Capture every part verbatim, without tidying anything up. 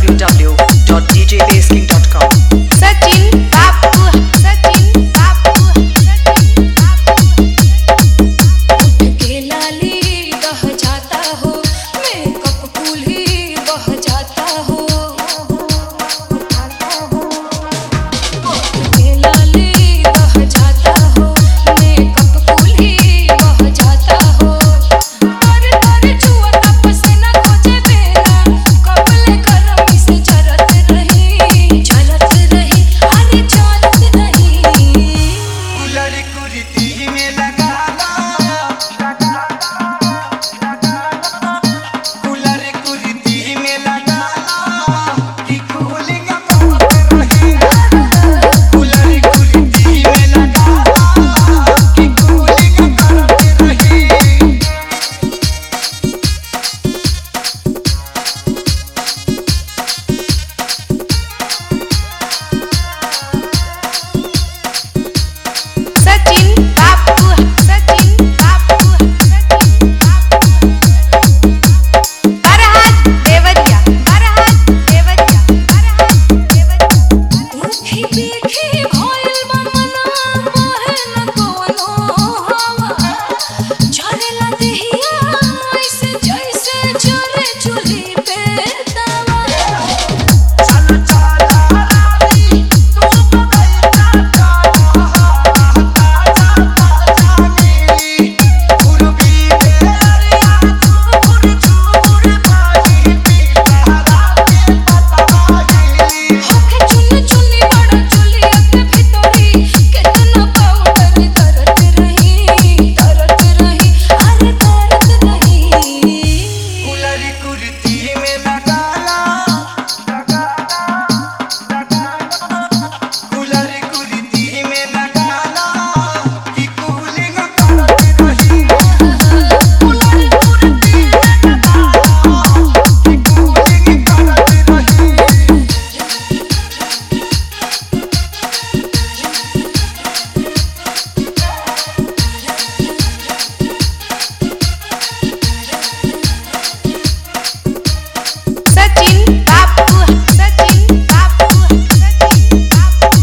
w w dot d j bass king dot com. Sachin बापू सचिन बापू सचिन बापू के लाली बह जाता हो मेकअप कूल ही बह जाता हो के लाली बह जाता हो मेकअप कूल ही बह जाता हो करे करे छुआ तप से ना खोजे बेरा कपले गरमी से जरत रही जरत रही अरे जरत रही कुलर कुर्ती में लगा कुलर कुर्ती में लगा कि कूलिंग करत रही कुलर कुर्ती में लगा कि कूलिंग करत रही सचिन बापू सचिन बापू सचिन बापू बरहात देवरिया बरहात देवरिया बरहात देवरिया मुखी पीखी भइल बा मना बहे न कोनो हवा झरेला देहिया ऐसे जैसे झरे चूल्ही पे तवा चल चल रानी तू पकड़ता जानी पूर्वी बेरिया चूर चूर पानी पीता राते पतवाई होके चुन्नी चुन्नी बड़ा चुलिया के भीतरी कितना पाउडर करत रही करत रही अरे करत रही कुलर कुर्ती में लगाला कुलर कुर्ती में लगाला कि कूलिंग करत रही कुलर कुर्ती में लगाला कि कूलिंग करत रही सचिन बापू सचिन बापू सचिन बापू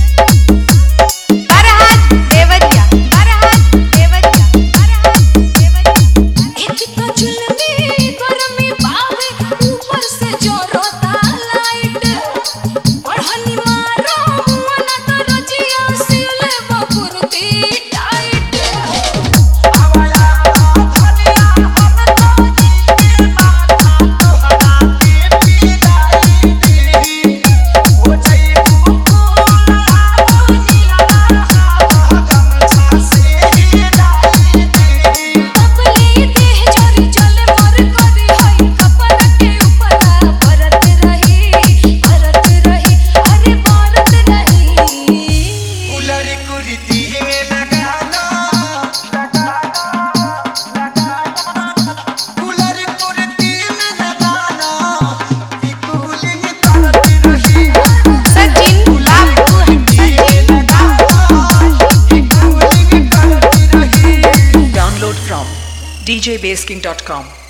बरहात देवरिया बरहात देवरिया बरहात देवरिया एक तो जुल्मी गरमी बावे ऊपर से जोरोता लाइट बढ़नी मारो मना तो रजिया सिले बकुरती टाइट आवाया धनिया हम तो जी के माथा तोहरा के पिलाई दी हो जइबू कोला दुनिया गमछा से हिलाई दी अपनी देह जोरी चले मर करी हई कपड़ा के ऊपर परत रही परत रही अरे परत रही कुलर कुर्ती में लगाना कुलर कुर्ती में लगाना कि कूलिंग करत रही सचिन बापू सचिन बापू कि कूलिंग करत रही Download from d j bass king dot com.